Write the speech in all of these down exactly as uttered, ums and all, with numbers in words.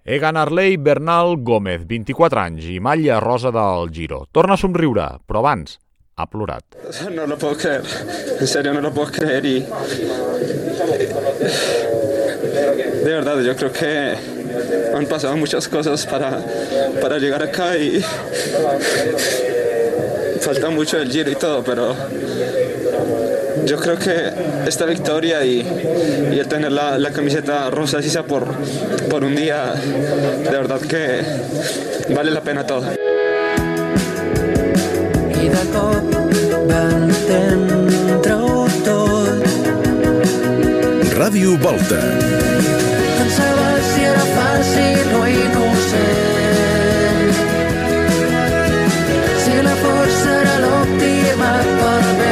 Egan Arley Bernal Gómez, vint-i-quatre anys i malla rosa del Giro. Torna a somriure, però abans ha plorat. No lo puedo creer, en serio no lo puedo creer y... De verdad, yo creo que han pasado muchas cosas para, para llegar acá y... Falta mucho el Giro y todo, pero... Yo creo que esta victoria y, y el tener la, la camiseta rosa, si sea por, por un día, de verdad que vale la pena todo. I de cop va entendre-ho tot. Ràdio Volta. Pensava si era fàcil o innocent, si la força era l'òptima per bé.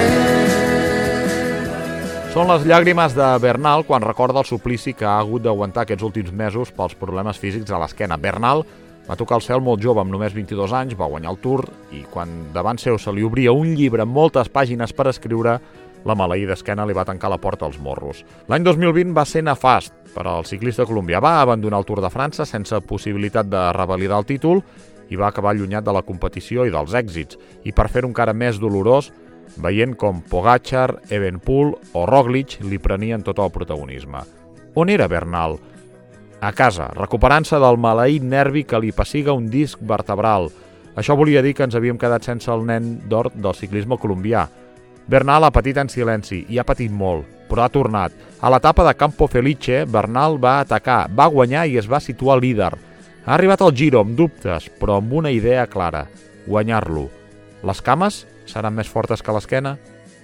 Són les llàgrimes de Bernal quan recorda el suplici que ha hagut d'aguantar aquests últims mesos pels problemes físics a l'esquena. Bernal va tocar el cel molt jove, amb només vint-i-dos anys, va guanyar el Tour i quan davant seu se li obria un llibre amb moltes pàgines per escriure, la maleïda esquena li va tancar la porta als morros. L'any dos mil vint va ser nefast per al ciclista colombià. Va abandonar el Tour de França sense possibilitat de revalidar el títol i va acabar allunyat de la competició i dels èxits. I per fer-ho encara més dolorós, veient com Pogačar, Evenepoel o Roglic li prenien tot el protagonisme. On era Bernal? A casa, recuperant-se del maleït nervi que li pessiga un disc vertebral. Això volia dir que ens havíem quedat sense el nen d'or del ciclisme colombià. Bernal ha patit en silenci i ha patit molt, però ha tornat. A l'etapa de Campo Felice, Bernal va atacar, va guanyar i es va situar líder. Ha arribat al Giro amb dubtes, però amb una idea clara: guanyar-lo. Les cames seran més fortes que l'esquena?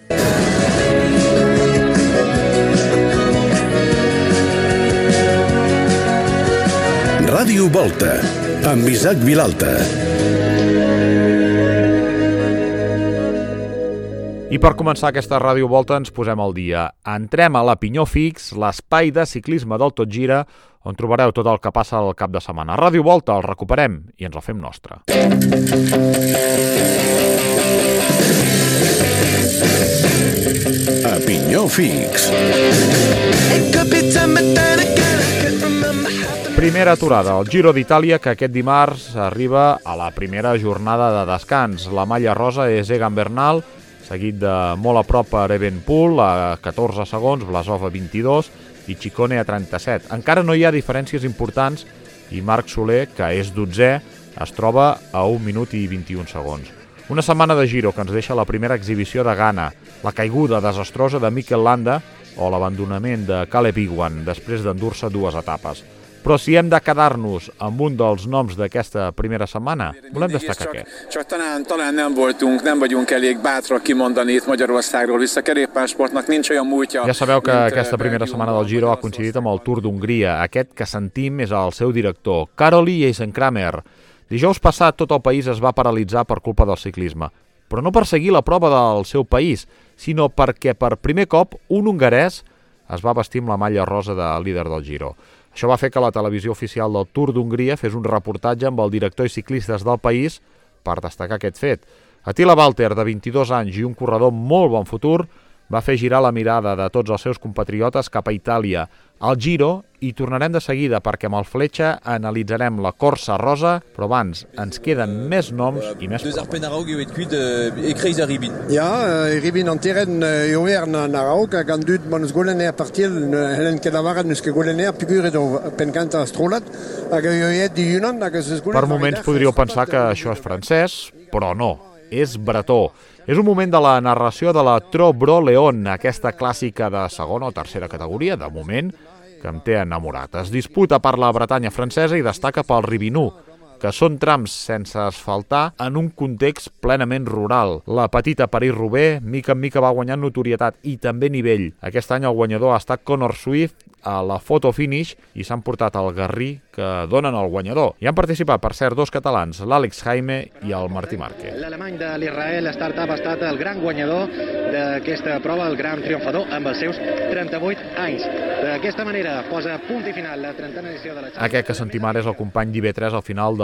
Ràdio Volta, amb Isaac Vilalta. I per començar aquesta Ràdio Volta ens posem al dia. Entrem a la Pinyó Fix, l'espai de ciclisme del Tot Gira, on trobareu tot el que passa al cap de setmana. Ràdio Volta, el recuperem i ens el fem nostre. A Pinyó Fix. Primera aturada, el Giro d'Itàlia, que aquest dimarts arriba a la primera jornada de descans. La malla rosa és Egan Bernal, seguit de molt a prop per Evenepoel, a catorze segons, Vlasov a vint-i-dos i Ciccone a trenta-set. Encara no hi ha diferències importants i Marc Soler, que és dotzè, es troba a un minut i vint-i-un segons. Una setmana de Giro que ens deixa la primera exhibició de Ghana, la caiguda desastrosa de Mikel Landa o l'abandonament de Caleb Ewan després d'endur-se dues etapes. Però si hem de quedar-nos amb un dels noms d'aquesta primera setmana, volem destacar aquest. Csak talán, talán nem voltunk, nem vagyunk elég bátrak kimondani itt Magyarországról, vissza kerékpársportnak nincs olyan múltja. Ja sabeu que aquesta primera setmana del Giro ha coincidit amb el Tour d'Hongria. Aquest que sentim és el seu director, Károly Eisenkramer. Dijous passat tot el país es va paralitzar per culpa del ciclisme, però no per seguir la prova del seu país, sinó perquè per primer cop un hongarès es va vestir amb la malla rosa de líder del Giro. Això va fer que la televisió oficial del Tour d'Hongria fes un reportatge amb el director i ciclistes del país per destacar aquest fet. Attila Valter, de vint-i-dos anys i un corredor amb molt bon futur, va fer girar la mirada de tots els seus compatriotes cap a Itàlia, al Giro, i tornarem de seguida perquè amb el Fletxa analitzarem la Corsa Rosa, però abans ens queden més noms i més proves. Ja, Ribin an terren jover na Arauk, hag an dud man eus golenner partiel, helen kedavarat neus ke golenner, piguret o penkanta astrolat, hag joet di yunan, hag eus golenner... Per moments podríeu pensar que això és francès, però no, és bretó. És un moment de la narració de la Tro-Bro Leon, aquesta clàssica de segona o tercera categoria, de moment, que em té enamorat. Es disputa per la Bretanya francesa i destaca pel Ribinú, que són trams sense asfaltar en un context plenament rural. La petita París-Roubaix, mica en mica va guanyant notorietat i també nivell. Aquest any el guanyador ha estat Conor Swift a la photo finish i s'han portat el garrí que donen al guanyador. Hi han participat, per cert, dos catalans, l'Àlex Jaime i el Martí Márquez. L'alemany de l'Israel Startup ha estat el gran guanyador d'aquesta prova, el gran triomfador, amb els seus trenta-vuit anys. D'aquesta manera posa punt i final la trentena edició de la... Aquest que sentim ara és el company d'I B tres al final de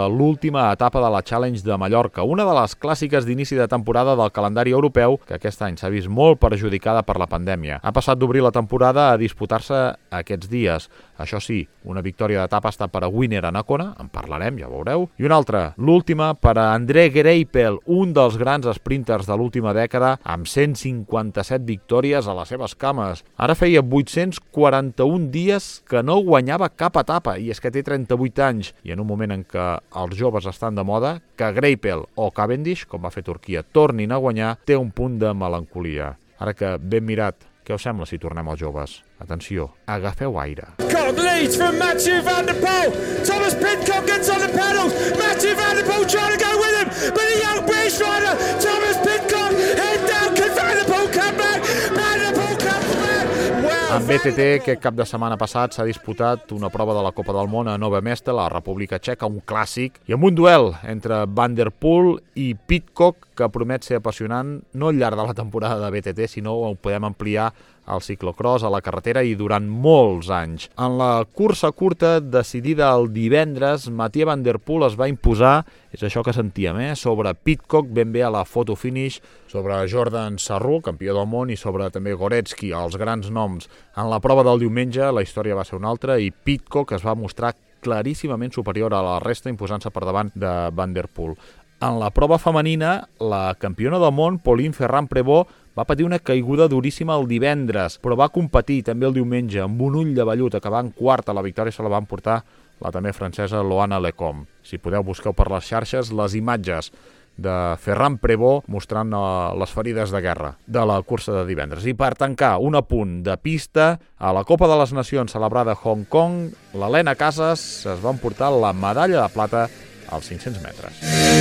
l'última etapa de la Challenge de Mallorca, una de les clàssiques d'inici de temporada del calendari europeu que aquest any s'ha vist molt perjudicada per la pandèmia. Ha passat d'obrir la temporada a disputar-se aquests dies. Això sí, una victòria d'etapa està per a Winner Anacona, en parlarem, ja veureu, i una altra, l'última, per a André Greipel, un dels grans sprinters de l'última dècada, amb cent cinquanta-set victòries a les seves cames. Ara feia vuit-cents quaranta-un dies que no guanyava cap etapa, i és que té trenta-vuit anys, i en un moment en què els joves estan de moda, que Greipel o Cavendish, com va fer Turquia, tornin a guanyar, té un punt de melancolia. Ara que ben mirat, què us sembla si tornem als joves? Atenció, agafeu aire. Pitcock leads from Matthew Van Der Poel. Thomas Pitcock gets on the pedals. Matthew Van Der Poel trying to go with him, but the young British rider, Thomas Pitcock, head down. Can Van Der Poel come back? Van Der Poel comes back. Well, en B T T, aquest cap de setmana passat, s'ha disputat una prova de la Copa del Món a Nové Mesto, la República Txeca, un clàssic, i amb un duel entre Van Der Poel i Pitcock que promet ser apassionant no al llarg de la temporada de B T T, sinó ho podem ampliar al ciclocross, a la carretera i durant molts anys. En la cursa curta, decidida el divendres, Mathieu Van Der Poel es va imposar, és això que sentíem, eh? sobre Pitcock, ben bé a la photo finish, sobre Jordan Sarrou, campió del món, i sobre també Goretzky, els grans noms. En la prova del diumenge, la història va ser una altra, i Pitcock es va mostrar claríssimament superior a la resta, imposant-se per davant de Van Der Poel. En la prova femenina, la campiona del món, Pauline Ferrand-Prévot, va patir una caiguda duríssima el divendres, però va competir també el diumenge amb un ull de vellut, acabant quart a la victòria, se la van portar la també francesa Loana Lecombe. Si podeu, busqueu per les xarxes les imatges de Ferrand-Prévot mostrant uh, les ferides de guerra de la cursa de divendres. I per tancar, un apunt de pista, a la Copa de les Nacions celebrada a Hong Kong, l'Helena Casas es va emportar la medalla de plata als cinc-cents metres.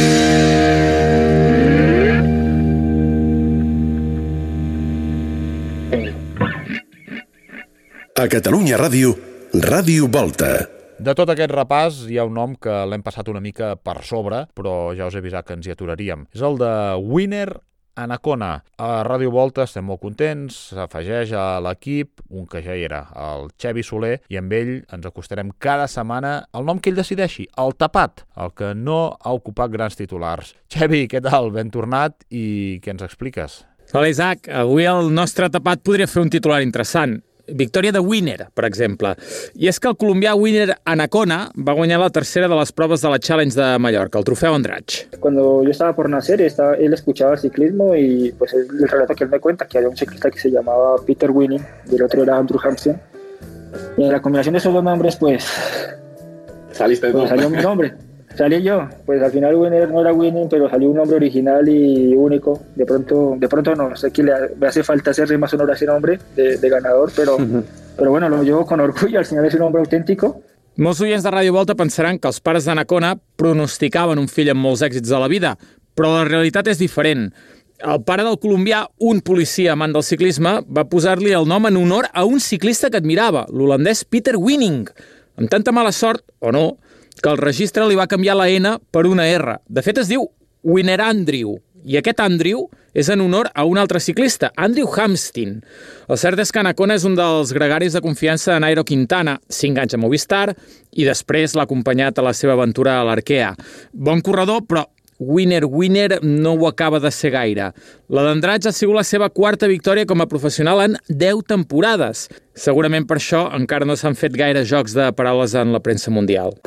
A Catalunya Ràdio, Ràdio Volta. De tot aquest repàs hi ha un nom que l'hem passat una mica per sobre, però ja us he avisat que ens hi aturaríem. És el de Winner Anacona. A Ràdio Volta estem molt contents, s'afegeix a l'equip un que ja hi era, el Xevi Soler, i amb ell ens acostarem cada setmana el nom que ell decideixi, el tapat, el que no ha ocupat grans titulars. Xevi, què tal? Ben tornat, i què ens expliques? Hola Isaac, avui el nostre tapat podria fer un titular interessant. Victòria de Winner, per exemple. I és que el colombià Winner Anacona va guanyar la tercera de les proves de la Challenge de Mallorca, el trofeu Andratx. Cuando yo estaba por nacer, estaba, él escuchaba el ciclismo y pues el, el relato que él me cuenta, que había un ciclista que se llamaba Peter Winning y el otro era Andrew Hampson. Y en la combinación de esos dos nombres, pues, Saliste pues salió mi nombre. Salí yo, pues al final Winner no era Winning, pero salió un nombre original y único. De pronto, de pronto no, sé que le, me hace falta hacerle más honor a ese nombre de, de ganador, pero, pero bueno, lo llevo con orgullo, al final es un nombre auténtico. Molts oients de Ràdio Volta pensaran que els pares d'Anacona pronosticaven un fill amb molts èxits a la vida, però la realitat és diferent. El pare del colombià, un policia amant del ciclisme, va posar-li el nom en honor a un ciclista que admirava, l'holandès Peter Winning. Amb tanta mala sort, o no, que el registre li va canviar la N per una R. De fet, es diu Winner Andrew, i aquest Andrew és en honor a un altre ciclista, Andrew Hampsten. El cert és que Anacona és un dels gregaris de confiança de Nairo Quintana, cinc anys a Movistar, i després l'ha acompanyat a la seva aventura a l'Arkea. Bon corredor, però Winner Winner no ho acaba de ser gaire. La d'Andratx ha sigut la seva quarta victòria com a professional en deu temporades. Segurament per això encara no s'han fet gaire jocs de paraules en la premsa mundial.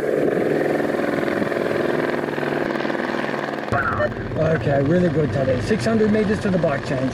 Okay, really good today. six hundred meters to the bike change.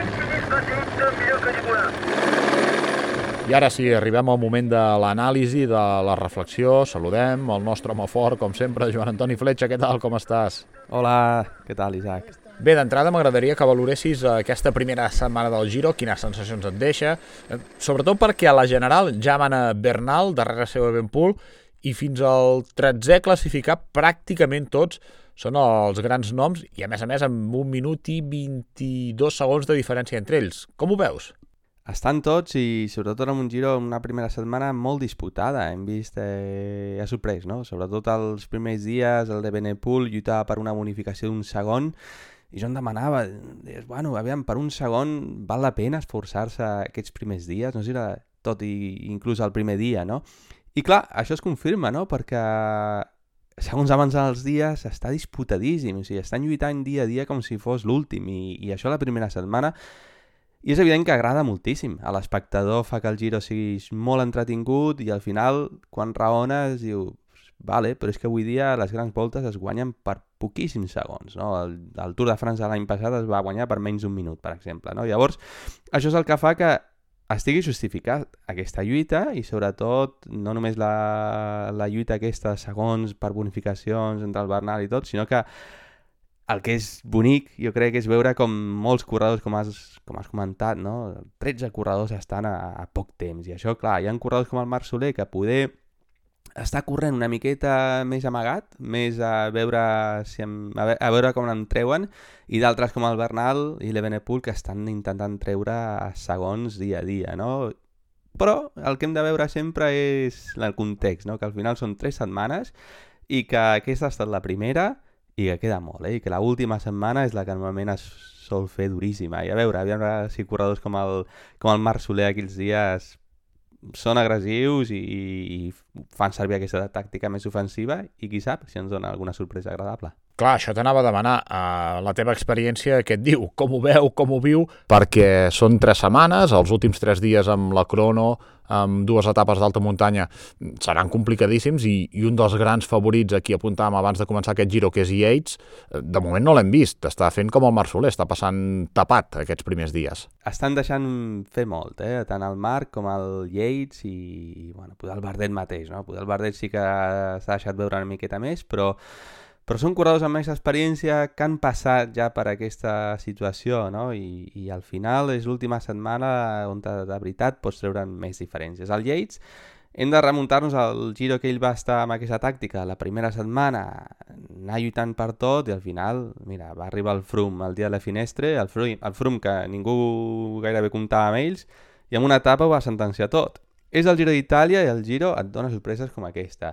I ara sí, arribem al moment de l'anàlisi, de la reflexió. Saludem el nostre home fort, com sempre, Joan Antoni Fletxa. Què tal, com estàs? Hola, què tal, Isaac? Bé, d'entrada m'agradaria que valoressis aquesta primera setmana del Giro, quines sensacions et deixa, sobretot perquè a la general ja mana Bernal, darrere seu Evenepoel, i fins al tretzè classificat pràcticament tots són els grans noms, i a més a més amb un minut i vint-i-dos segons de diferència entre ells. Com ho veus? Estan tots i sobretot en un Giro, una primera setmana molt disputada. Hem vist, eh, ha sorprès, no? Sobretot els primers dies, el de Evenepoel lluitava per una bonificació d'un segon i jo em demanava, deies, bueno, aviam, per un segon val la pena esforçar-se aquests primers dies, no sé si era tot i inclús el primer dia, no? I clar, això es confirma, no? Perquè segons avancen els dies, està disputadíssim, o sigui, estan lluitant dia a dia com si fos l'últim, i, i això la primera setmana, i és evident que agrada moltíssim. A l'espectador fa que el Giro sigui molt entretingut, i al final, quan raones, diu, vale, però és que avui dia les grans voltes es guanyen per poquíssims segons, no? El, el Tour de França l'any passat es va guanyar per menys d'un minut, per exemple, no? Llavors, això és el que fa que estigui justificat aquesta lluita, i sobretot no només la, la lluita aquesta de segons per bonificacions entre el Bernal i tot, sinó que el que és bonic, jo crec, és veure com molts corredors, com has, com has comentat, no? tretze corredors estan a, a poc temps, i això, clar, hi ha corredors com el Marc Soler que poder està corrent una miqueta més amagat, més a veure, si em, a, ve, a veure com en treuen, i d'altres com el Bernal i l'Evenepoel que estan intentant treure segons dia a dia, no? Però el que hem de veure sempre és el context, no? Que al final són tres setmanes i que aquesta ha estat la primera i que queda molt, eh? I que l'última setmana és la que normalment es sol fer duríssima. I a veure, a veure si corredors com el, com el Marc Soler aquells dies són agressius i, i fan servir aquesta tàctica més ofensiva, i qui sap si ens dona alguna sorpresa agradable. Clar, això t'anava a demanar, uh, la teva experiència, què et diu? Com ho veu, com ho viu? Perquè són tres setmanes, els últims tres dies amb la crono, amb dues etapes d'alta muntanya, seran complicadíssims, i, i un dels grans favorits aquí apuntàvem abans de començar aquest Giro, que és Yates, de moment no l'hem vist, està fent com el Marc Soler, està passant tapat aquests primers dies. Estan deixant fer molt, eh? Tant el Marc com el Yates i, i bueno, poder el Bardet mateix, no? Poder el Bardet sí que s'ha deixat veure una miqueta més, però Però són corredors amb més experiència que han passat ja per aquesta situació, no? I, i al final és l'última setmana on de, de veritat pots treure més diferències. El Yates, hem de remuntar-nos al Giro que ell va estar amb aquesta tàctica. La primera setmana anar lluitant per tot i al final, mira, va arribar el Froome el dia de la finestra, el Froome, el Froome que ningú gairebé comptava amb ells, i en una etapa ho va sentenciar tot. És el Giro d'Itàlia i el Giro et dona sorpreses com aquesta.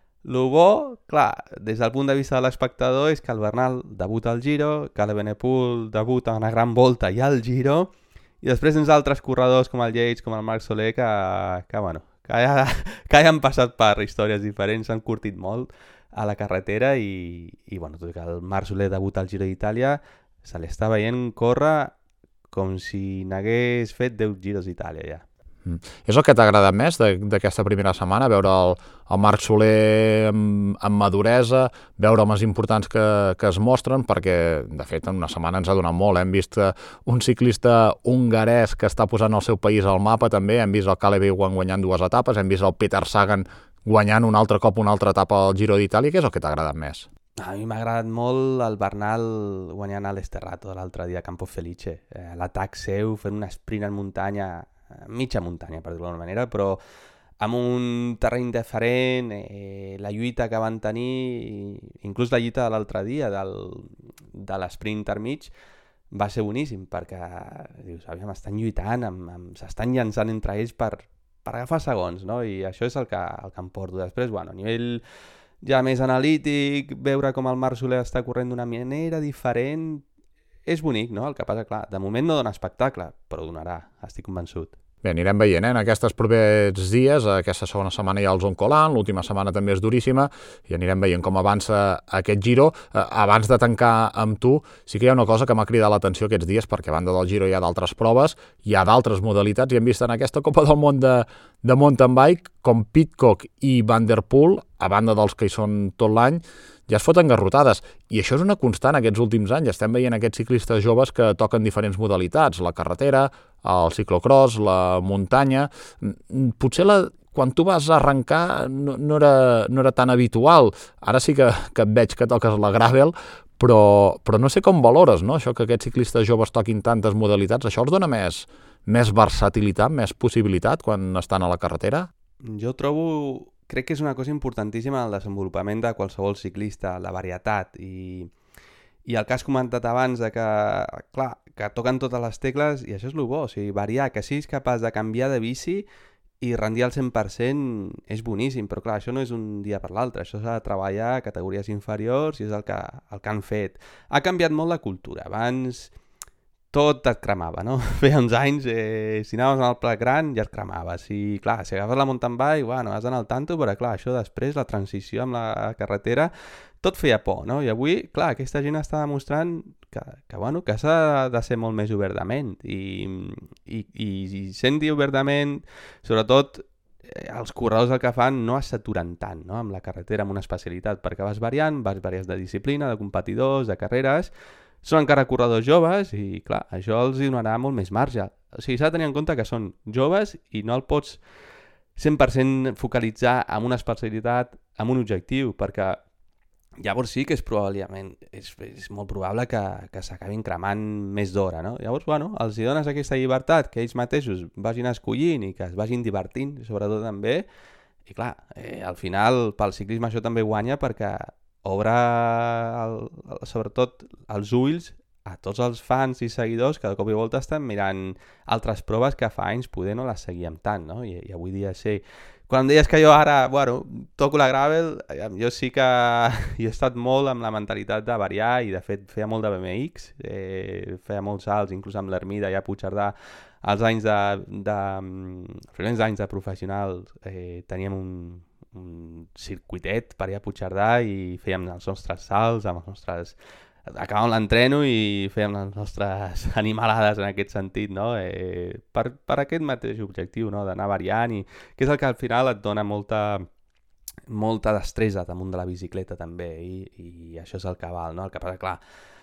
Lo bo, clar, des del punt de vista de l'espectador és que el Bernal debuta al Giro, que l'Evenepoel debuta una gran volta i al Giro, i després tens altres corredors com el Yates, com el Marc Soler, que, que, bueno, que, ja, que ja han passat per històries diferents, s'han curtit molt a la carretera, i, i bueno, tot i que el Marc Soler debuta al Giro d'Itàlia, se l'està veient córrer com si n'hagués fet deu Giros d'Itàlia ja. Mm. És el que t'ha agradat més d'aquesta primera setmana, veure el, el Marc Soler amb, amb maduresa, veure homes importants que, que es mostren, perquè de fet en una setmana ens ha donat molt, hem vist un ciclista hongarès que està posant el seu país al mapa també, hem vist el Caleb Ewan guanyant dues etapes, hem vist el Peter Sagan guanyant un altre cop una altra etapa al Giro d'Itàlia. Què és el que t'ha agradat més? A mi m'ha agradat molt el Bernal guanyant a l'Esterrato l'altre dia a Campo Felice, eh, l'atac seu fent un sprint en muntanya, mitja muntanya, per dir-ho d'alguna manera, però amb un terreny diferent, eh, la lluita que van tenir, inclús la lluita de l'altre dia, del, de l'esprint intermig, va ser boníssim, perquè dius, aviam, estan lluitant, amb, amb, s'estan llançant entre ells per, per agafar segons, no? I això és el que, el que em porto. Després, bueno, a nivell ja més analític, veure com el Marc Soler està corrent d'una manera diferent, és bonic, no? El que passa, clar, de moment no dona espectacle, però donarà, estic convençut. Bé, anirem veient, eh? En aquests propers dies, aquesta segona setmana hi ha el Zoncolan, l'última setmana també és duríssima, i anirem veient com avança aquest Giro. Eh, abans de tancar amb tu, sí que hi ha una cosa que m'ha cridat l'atenció aquests dies, perquè a banda del Giro hi ha d'altres proves, hi ha d'altres modalitats, i hem vist en aquesta Copa del Món de, de mountain bike, com Pidcock i Van der Poel, a banda dels que hi són tot l'any, ja es foten garrotades, i això és una constant aquests últims anys. Estem veient aquests ciclistes joves que toquen diferents modalitats, la carretera, el ciclocross, la muntanya. Potser la, quan tu vas arrencar no, no, era, no era tan habitual. Ara sí que, que et veig que toques la gravel, però, però no sé com valores, no? Això que aquests ciclistes joves toquin tantes modalitats, això els dona més, més versatilitat, més possibilitat quan estan a la carretera? Jo trobo... Crec que és una cosa importantíssima en el desenvolupament de qualsevol ciclista, la varietat, i, i el que has comentat abans de que, clar, que toquen totes les tecles, i això és el bo, o sigui, variar, que siguis capaç de canviar de bici i rendir al cent per cent és boníssim, però clar, això no és un dia per l'altre, això s'ha de treballar a categories inferiors i és el que, el que han fet. Ha canviat molt la cultura. Abans tot et cremava, no? Feia uns anys, eh, si anaves al pla gran ja et cremava. Si, clar, si agafes la mountain bike, bueno, has d'anar al tanto, però clar, això després, la transició amb la carretera, tot feia por, no? I avui, clar, aquesta gent està demostrant que, que, bueno, que s'ha de ser molt més obert de ment. I, i, i, i sent obert de ment, sobretot, eh, els corredors el que fan no es saturen tant, no?, amb la carretera, amb una especialitat, perquè vas variant, vas variant de disciplina, de competidors, de carreres. Són encara corredors joves i, clar, això els donarà molt més marge. O sigui, s'ha de tenir en compte que són joves i no el pots cent per cent focalitzar en una especialitat, en un objectiu, perquè llavors sí que és probablement, és, és molt probable que, que s'acabin cremant més d'hora, no? Llavors, bueno, els hi dones aquesta llibertat, que ells mateixos vagin escollint i que es vagin divertint, sobretot també, i clar, eh, al final pel ciclisme això també guanya perquè obre el, el, sobretot els ulls a tots els fans i seguidors que de cop i volta estan mirant altres proves que fa anys poder no les seguíem tant, no? I, i avui dia sí. Quan em deies que jo ara, bueno, toco la gravel, jo sí que he estat molt amb la mentalitat de variar i de fet feia molt de B M X, eh, feia molts salts, inclús amb l'Ermida i a Puigcerdà, als anys de, de, de, anys de professional eh, teníem un un circuitet per allà a Puigcerdà i fèiem els nostres salts amb els nostres... acabàvem l'entreno i fèiem les nostres animalades en aquest sentit, no? Eh, per, per aquest mateix objectiu, no? D'anar variant i que és el que al final et dona molta molta destresa damunt de la bicicleta també i, i això és el que val, no? El que passa, clar,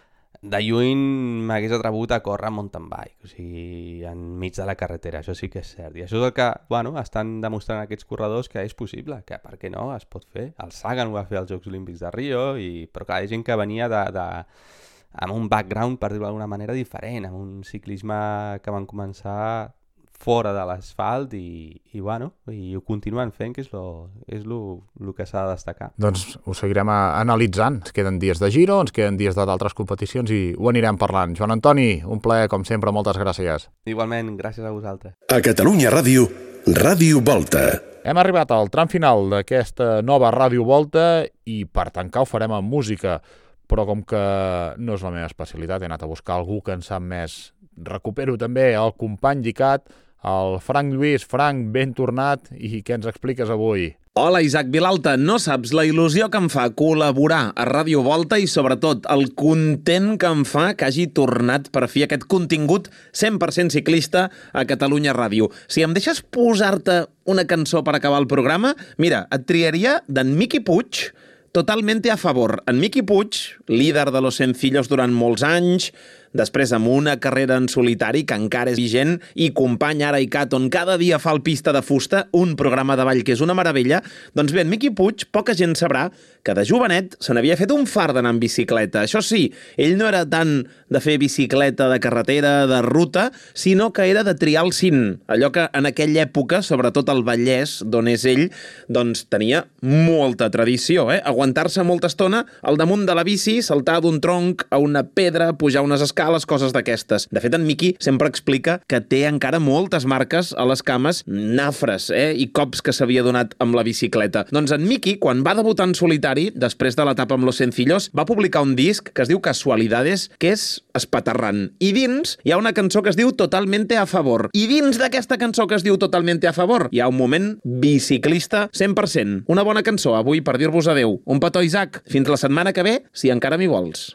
de lluny m'hagués atrevut a córrer mountain bike, o sigui, enmig de la carretera, això sí que és cert. I això és el que, bueno, estan demostrant aquests corredors que és possible, que per què no, es pot fer. El Sagan ho va fer als Jocs Olímpics de Rio, i, però clar, hi ha gent que venia de, de, amb un background, per dir-ho d'alguna manera, diferent, amb un ciclisme que van començar fora de l'asfalt i, i, bueno, i ho continuen fent, que és lo, és lo, lo que s'ha de destacar. Doncs ho seguirem a, analitzant. Ens queden dies de Giro, ens queden dies d'altres competicions i ho anirem parlant. Joan Antoni, un plaer, com sempre, moltes gràcies. Igualment, gràcies a vosaltres. A Catalunya Ràdio, Ràdio Volta. Hem arribat al tram final d'aquesta nova Ràdio Volta i per tancar ho farem amb música, però com que no és la meva especialitat, he anat a buscar algú que en sap més. Recupero també el company d'ICAT, el Frank Lluís. Frank, ben tornat, i què ens expliques avui? Hola, Isaac Vilalta. No saps la il·lusió que em fa col·laborar a Ràdio Volta i, sobretot, el content que em fa que hagi tornat per fi aquest contingut cent per cent ciclista a Catalunya Ràdio. Si em deixes posar-te una cançó per acabar el programa, mira, et triaria d'en Miqui Puig, Totalmente a favor. En Miqui Puig, líder de Los Sencillos durant molts anys, després amb una carrera en solitari que encara és vigent i company ara ICAT, on cada dia fa el Pista de Fusta, un programa de ball que és una meravella, doncs bé, en Miqui Puig, poca gent sabrà que de jovenet se n'havia fet un far d'anar en bicicleta. Això sí, ell no era tant de fer bicicleta de carretera, de ruta, sinó que era de triar el cint. Allò que en aquella època, sobretot al Vallès, d'on és ell, doncs tenia molta tradició, eh? Aguantar-se molta estona al damunt de la bici, saltar d'un tronc a una pedra, pujar unes escales, coses d'aquestes. De fet, en Miqui sempre explica que té encara moltes marques a les cames, nafres, eh? I cops que s'havia donat amb la bicicleta. Doncs en Miqui, quan va debutar en solitari, després de l'etapa amb Los Sencillos, va publicar un disc que es diu Casualidades, que és espaterrant. I dins hi ha una cançó que es diu Totalmente a favor. I dins d'aquesta cançó que es diu Totalmente a favor hi ha un moment biciclista cent per cent. Una bona cançó avui per dir-vos adeu. Un petó, Isaac. Fins la setmana que ve, si encara m'hi vols.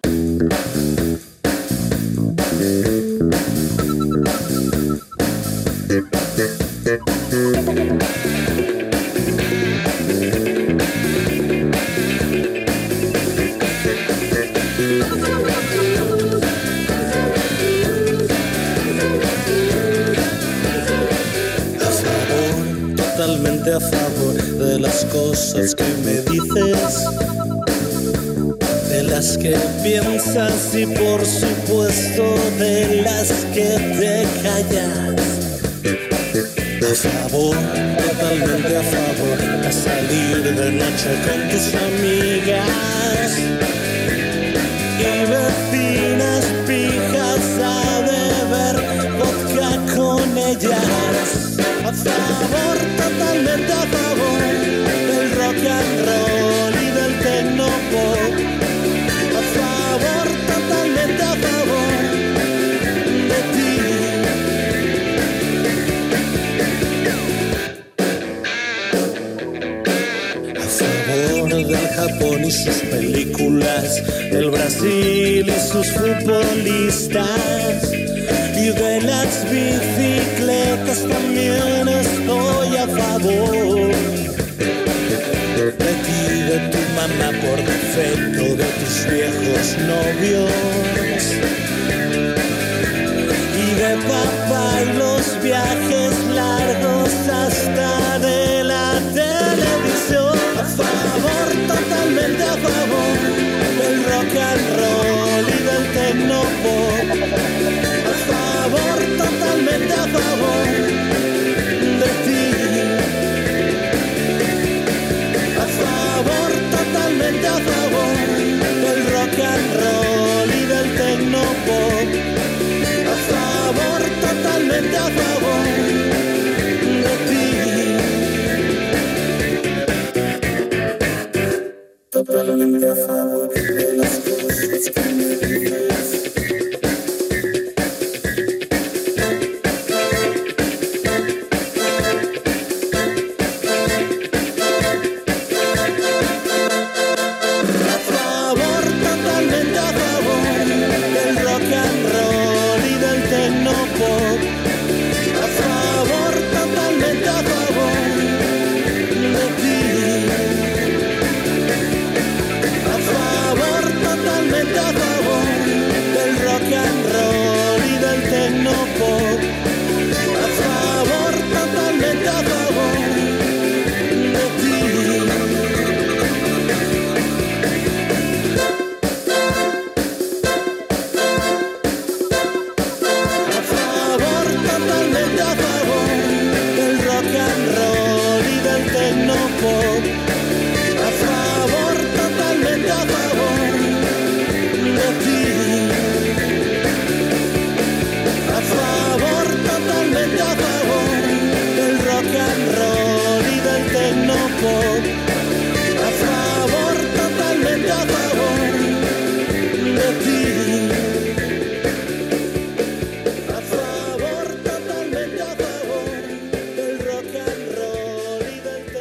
Totalmente a favor de las cosas que me dices, de las que piensas y por supuesto de las que te callas. A favor, totalmente a favor, a salir de noche con tus amigas y vecinas pijas a beber vodka con ellas. A favor, totalmente a favor del rock and roll y del tecnopop. A favor, totalmente a favor el Japón y sus películas, el Brasil y sus futbolistas, y de las bicicletas también estoy a favor. De ti, de tu mamá por defecto, de tus viejos novios, y de papá y los viajes largos hasta de la televisión. A favor, totalmente a favor del rock and roll y del tecnopop. A favor, totalmente a favor de ti. A favor, totalmente a favor del rock and roll y del tecnopop. A favor, totalmente a favor de ti. Totalmente a favor de las cosas que me dices.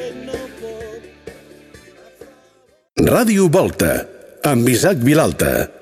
Ràdio Volta, amb Isaac Vilalta.